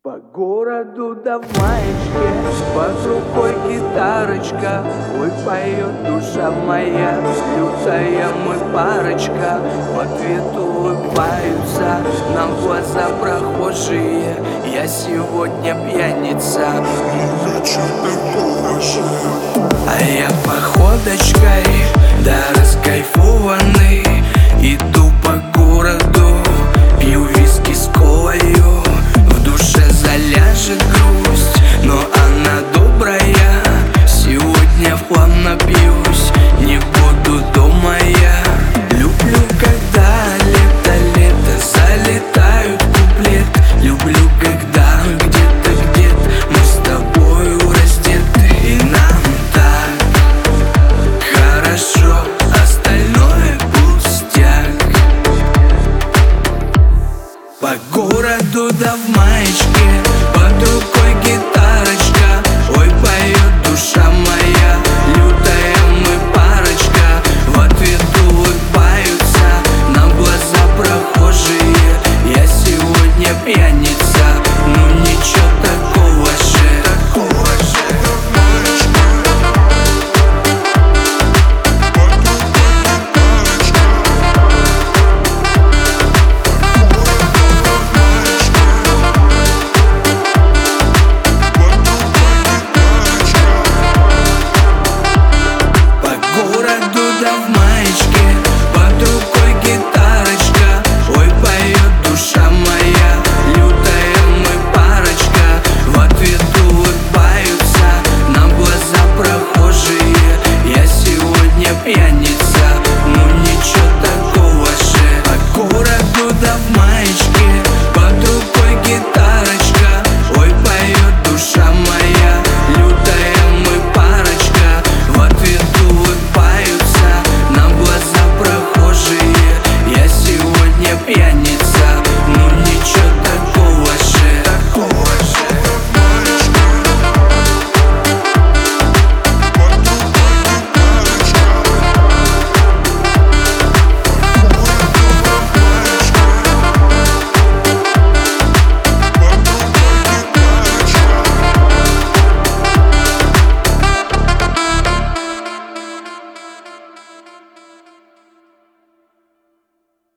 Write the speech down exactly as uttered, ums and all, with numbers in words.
По городу да в маечке, под рукой гитарочка. Ой, поет душа моя, лютая мы парочка. В ответ улыбаются нам в глаза прохожие. Я сегодня пьяница, а я походочкой, да раскайфованный, иду по городу, пью виски с колою. В душе заляжет грусть, но она добрая. Сегодня в хлам напьюсь, не буду дома я. Люблю, когда лето-лето залетают в куплет. Люблю, когда где-то где-то мы с тобою раздеты, и нам так хорошо, остальное пустяк. По городу да в маечке,